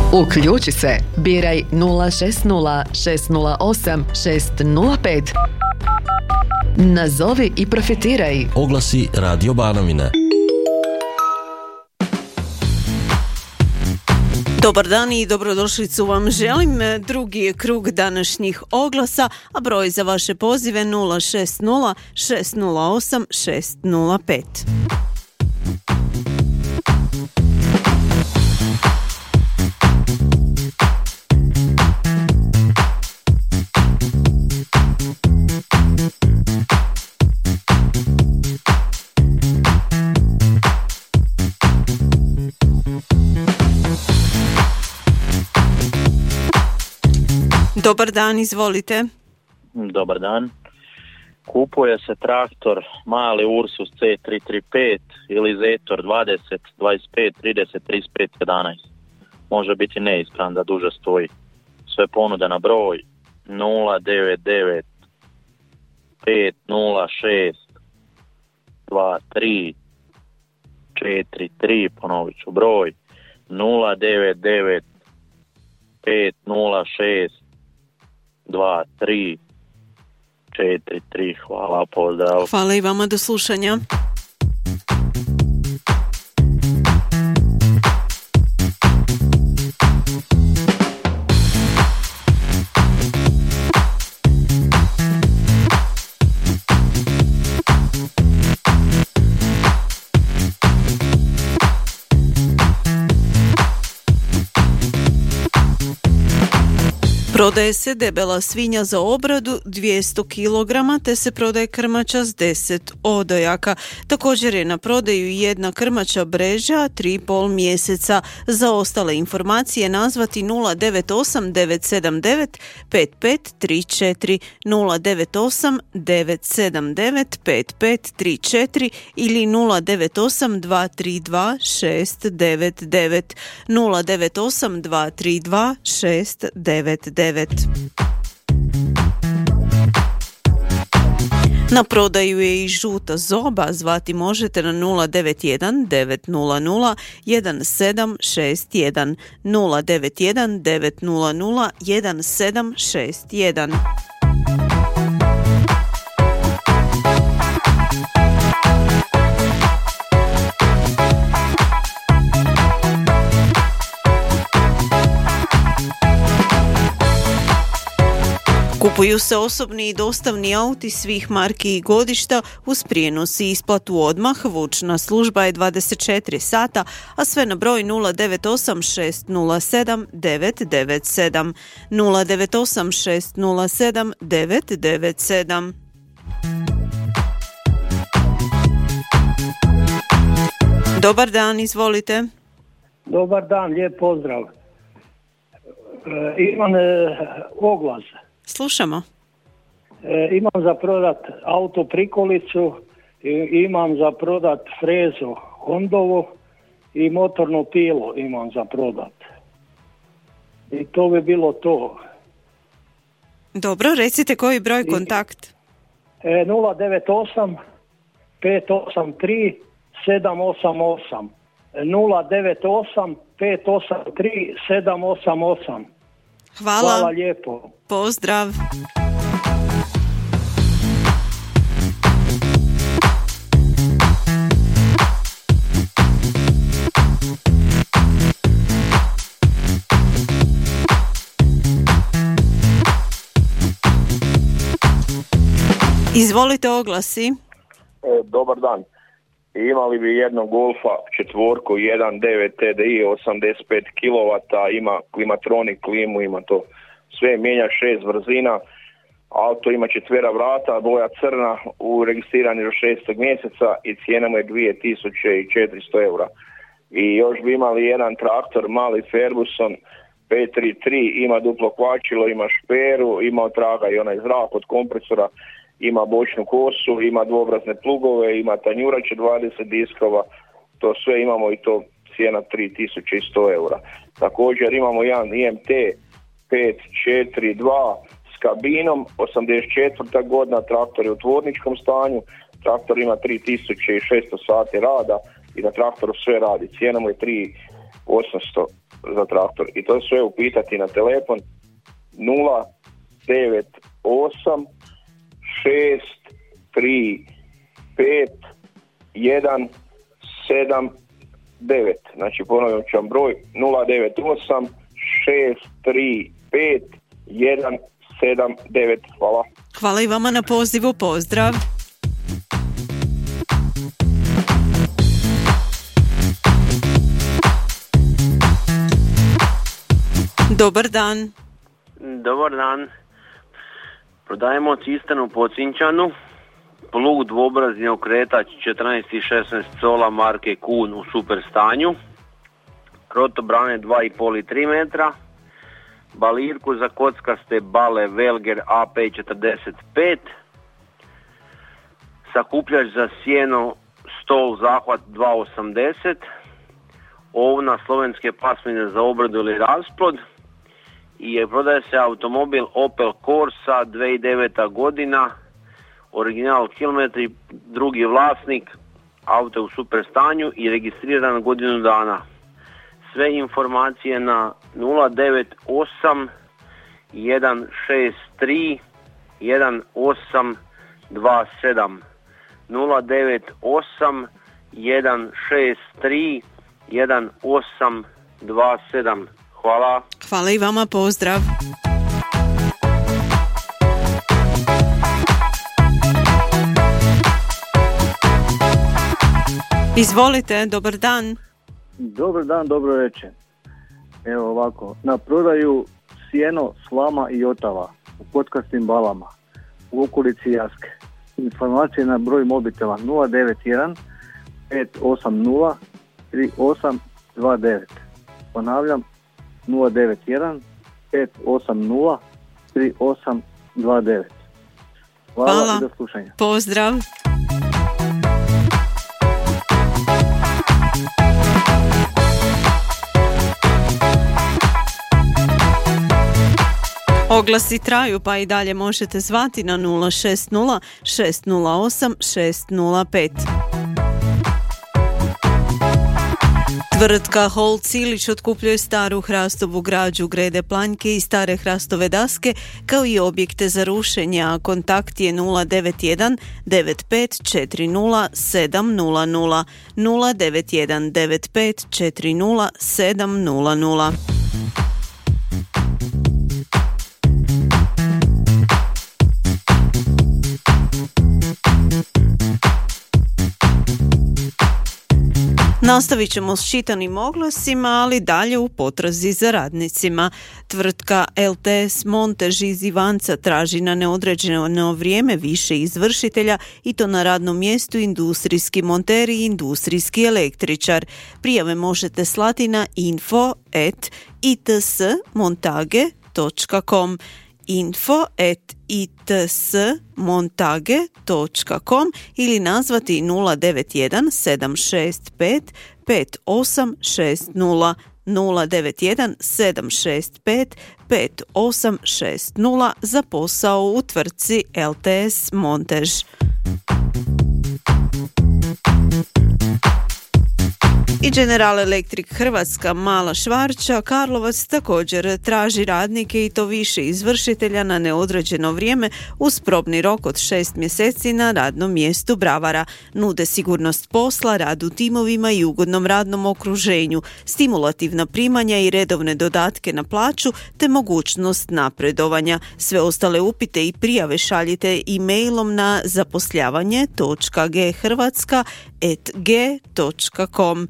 Uključi se, biraj 060 608 605. Nazovi i profitiraj. Oglasi Radio Banovina. Dobar dan i dobrodošlicu vam želim. Drugi je krug današnjih oglasa, a broj za vaše pozive 060 608 605. Dobar dan, izvolite. Dobar dan. Kupuje se traktor mali Ursus C335 ili Zetor 20, 25, 30, 35, 11. Može biti neispravan da duže stoji. Sve ponude na broj 099 506 23 43, ponovit ću broj 099 506 2, 3, 4, 3. Hvala, pozdrav. Hvala i vama, do slušanja. Prodaje se debela svinja za obradu 200 kg, te se prodaje krmača s 10 odojaka. Također je na prodaju jedna krmača breža 3,5 mjeseca. Za ostale informacije nazvati 098 979 5534 098 979 5534 ili 098 232 699 098 232 699. Na prodaju je i žuta zoba, zvati možete na 091 900 1761 091 900 1761. Kupuju se osobni i dostavni auti svih marki i godišta uz prijenos i isplatu odmah. Vučna služba je 24 sata, a sve na broj 098 607 997 098 607 997. Dobar dan, izvolite. Dobar dan, lijep pozdrav. Imam oglas. Slušamo. Imam za prodat auto prikolicu, imam za prodat frezu Hondovu i motorno pilo imam za prodat. I to bi bilo to. Dobro, recite koji broj kontakt. 098 583 788 098 583 788. Hvala lijepo. Pozdrav. Izvolite, oglasi. Dobar dan. Imali bi jednog Golfa četvorku 1.9 TDI 85 kW, ima klimatronik, klimu, ima to sve, mijenja 6 brzina, auto ima 4 vrata, boja crna, registriran je do 6. mjeseca i cijena mu je 2400 eura. I još bi imali jedan traktor, mali Ferguson 533, ima duplo kvačilo, ima šperu, ima otraga i onaj zrak od kompresora, ima bočnu kosu, ima dvobrazne plugove, ima tanjurače 20 diskova, to sve imamo i to cijena 3100 eura. Također imamo jedan IMT 542 s kabinom, 84. godina, traktor je u tvorničkom stanju, traktor ima 3600 sati rada i na traktoru sve radi. Cijena mu je 800 za traktor. I to sve upitati na telefon 098 635 179. Znači ponovim ću vam broj 098 635 179. Hvala. Hvala i vama na pozivu, pozdrav. Dobar dan. Dobar dan. Prodajemo cisternu po Cinčanu, plug dvobrazni okretač 14 i 16 cola marke Kun u super stanju, rotobrane 2,5 i 3 metra, balirku za kockaste bale Velger AP45, sakupljač za sjeno, stol zahvat 2,80, ovna slovenske pasmine za obradu ili rasplod, i prodaje se automobil Opel Corsa 2009. godina, original kilometri, drugi vlasnik, auto u super stanju i registriran godinu dana. Sve informacije na 098 163 1827 098 163 1827. Hvala. Hvala i vama, pozdrav. Izvolite, dobar dan. Dobar dan, dobro večer. Evo ovako, na prodaju sjeno, slama i otava u kockastim balama u okolici Jaske. Informacije na broj mobitela 091 580 3829. Ponavljam, 091 580 3829. Hvala i do slušanja. Pozdrav. Oglasi traju, pa i dalje možete zvati na 060 608 605. Tvrtka Holt Silić otkupljuje staru hrastovu građu, grede planjke i stare hrastove daske, kao i objekte za rušenje, a kontakt je 091 9540 700 091 9540 700. Nastavit ćemo s čitanim oglasima, ali dalje u potrazi za radnicima. Tvrtka LTS Montež iz Ivanca traži na neodređeno vrijeme više izvršitelja, i to na radnom mjestu industrijski monter i industrijski električar. Prijave možete slati na info@itsmontage.com info@itsmontage.com ili nazvati 091 765 5860 091 765 5860 za posao u tvrtci LTS Montež. I General Electric Hrvatska Mala Švarća Karlovac također traži radnike, i to više izvršitelja na neodređeno vrijeme uz probni rok od 6 mjeseci na radnom mjestu bravara. Nude sigurnost posla, rad u timovima i ugodnom radnom okruženju, stimulativna primanja i redovne dodatke na plaću te mogućnost napredovanja. Sve ostale upite i prijave šaljite e-mailom na zaposljavanje.ghrvatska@g.com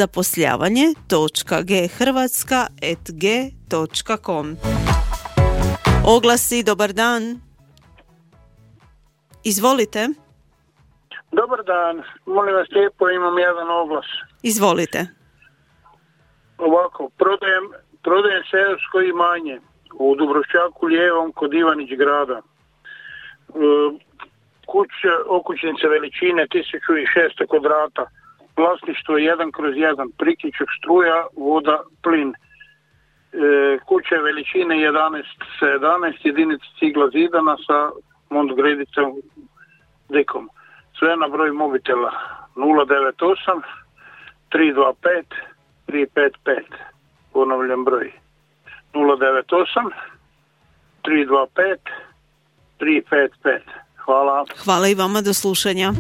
zaposljavanje.ghrvatska@g.com. Oglasi, dobar dan. Izvolite. Dobar dan, molim vas lijepo, imam jedan oglas. Izvolite. Ovako, prodajem seosko imanje u Dubrovčaku lijevom kod Ivanić grada. Kuća okućnice veličine 1600 kvadrata. Vlasništvo 1/1, priključak struja, voda, plin. Kuća je veličine 11x11, jedinica cigla zidana sa montgredicom dekom. Sve na broj mobitela 098 325 355. Ponavljam broj. 098 325 355. Hvala. Hvala i vama, do slušanja.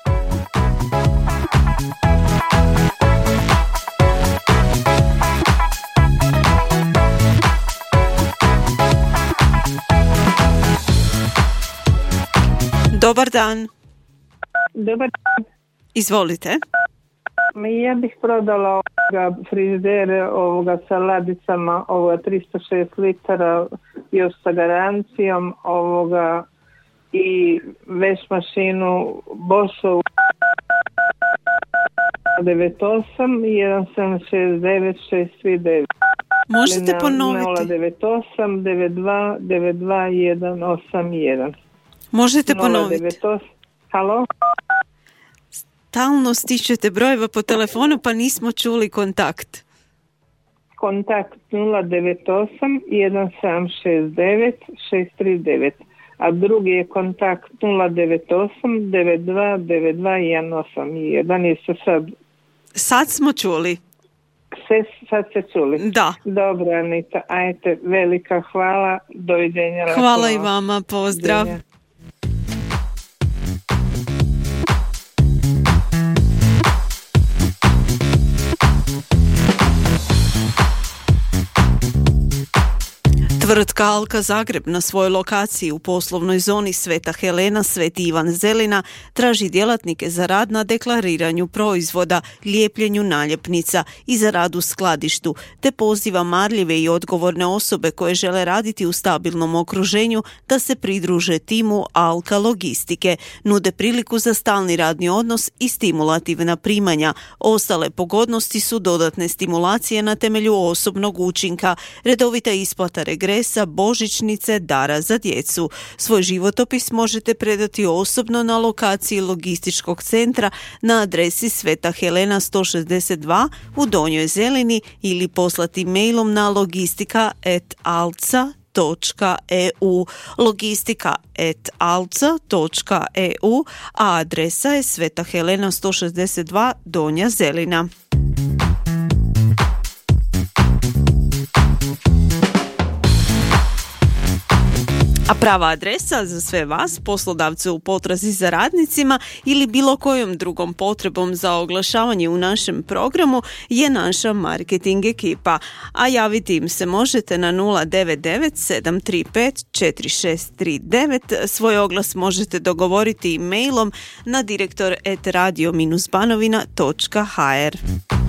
Dobar dan. Dobar dan. Izvolite. Ja bih prodala frižider sa ladicama 306 litara još sa garancijom i veš mašinu Boschov 98 1769 639. Možete ponoviti? 098 92 92 181. Možete ponoviti? 098. Halo? Stalno stičete brojeva po telefonu pa nismo čuli kontakt. Kontakt 098 1769 639, a drugi je kontakt 098 92 92 181. Jeste sad? Sad smo čuli. Sad ste čuli? Da. Dobro, Anita, ajte, velika hvala, doviđenja. Hvala i vama, pozdrav. Doviđenja. Tvrtka Alka Zagreb na svojoj lokaciji u poslovnoj zoni Sveta Helena, Sveti Ivan Zelina traži djelatnike za rad na deklariranju proizvoda, lijepljenju naljepnica i za rad u skladištu, te poziva marljive i odgovorne osobe koje žele raditi u stabilnom okruženju da se pridruže timu Alka Logistike. Nude priliku za stalni radni odnos i stimulativna primanja. Ostale pogodnosti su dodatne stimulacije na temelju osobnog učinka, redovita isplata regresa, božićnice, dara za djecu. Svoj životopis možete predati osobno na lokaciji logističkog centra na adresi Sveta Helena 162 u Donjoj Zelini ili poslati mailom na logistika@alca.eu logistika@alca.eu, a adresa je Sveta Helena 162 Donja Zelina. A prava adresa za sve vas, poslodavce u potrazi za radnicima ili bilo kojom drugom potrebom za oglašavanje u našem programu je naša marketing ekipa. A javiti im se možete na 099 735 4639. Svoj oglas možete dogovoriti i mailom na direktor@radio-banovina.hr.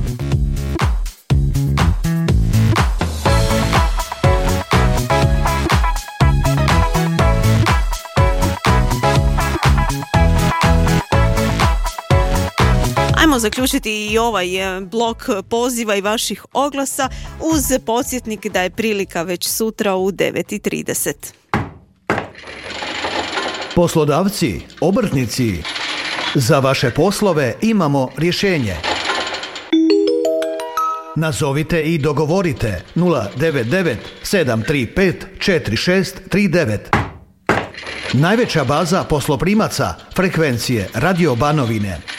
Ajmo zaključiti i ovaj blok poziva i vaših oglasa uz podsjetnik da je prilika već sutra u 9:30. Poslodavci, obrtnici, za vaše poslove imamo rješenje. Nazovite i dogovorite 099 735 4639. Najveća baza posloprimaca frekvencije Radio Banovine.